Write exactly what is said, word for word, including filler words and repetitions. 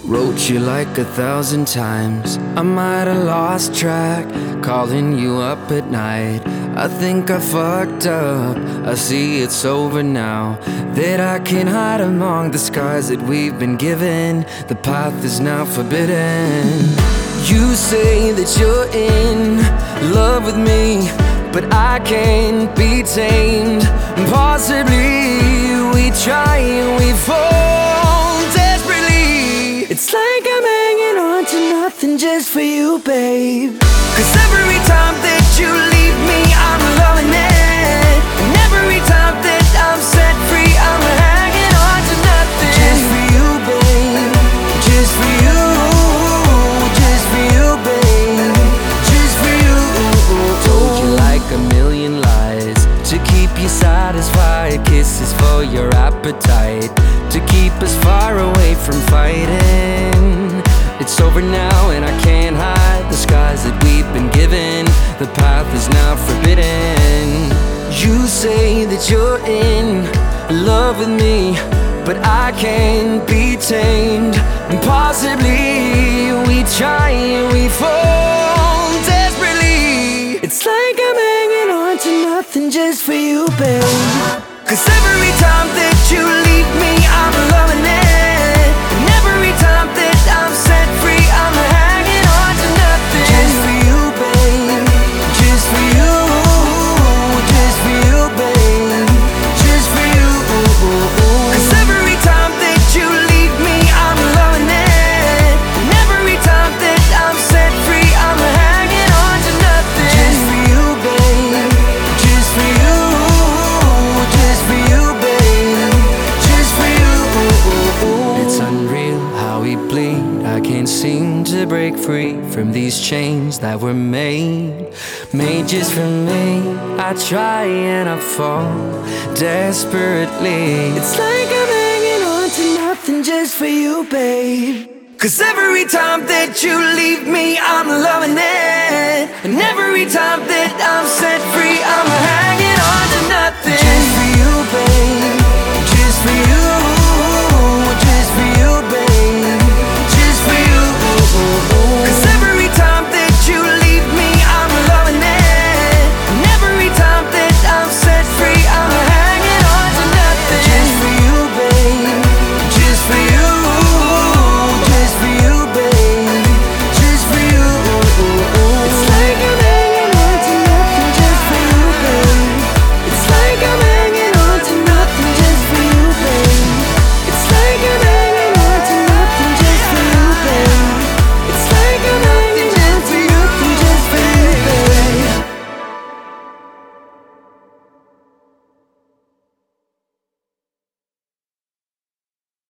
Wrote you like a thousand times. I might have lost track, calling you up at night. I think I fucked up. I see it's over now, that I can't hide among the scars that we've been given. The path is now forbidden. You say that you're in love with me, but I can't be tamed. Possibly we try and we fall desperately. It's like I'm hanging on to nothing just for you, babe. Cause every time that you leave me, I'm loving it. And every time that I'm set free, I'm hanging on to nothing. Just for you, babe. Just for you. Just for you, babe. Just for you. Told you like a million lies to keep you satisfied. Kisses for your appetite, to keep us far away from fighting. It's over now and I can't hide the scars that we've been given. The path is now forbidden. You say that you're in love with me, but I can't be tamed. And possibly we try and we fall desperately. It's like I'm hanging on to nothing just for you, babe. Cause every time that you leave me, I'm loving it. And every time that I'm set free, I'm hanging on to nothing. Just for you, babe. Just for you. Just for you, babe. Just for you. Cause every time that you leave me, I'm loving it. And every time that I'm set free, I'm hanging on to nothing. Just for you, babe. Just for you. Just for you, babe. Just for you. It's unreal how we bleed. I can't seem to break free from these chains that were made, made just for me. I try and I fall desperately. It's like I'm hanging on to nothing just for you, babe. Cause every time that you leave me, I'm loving it. And every time that I'm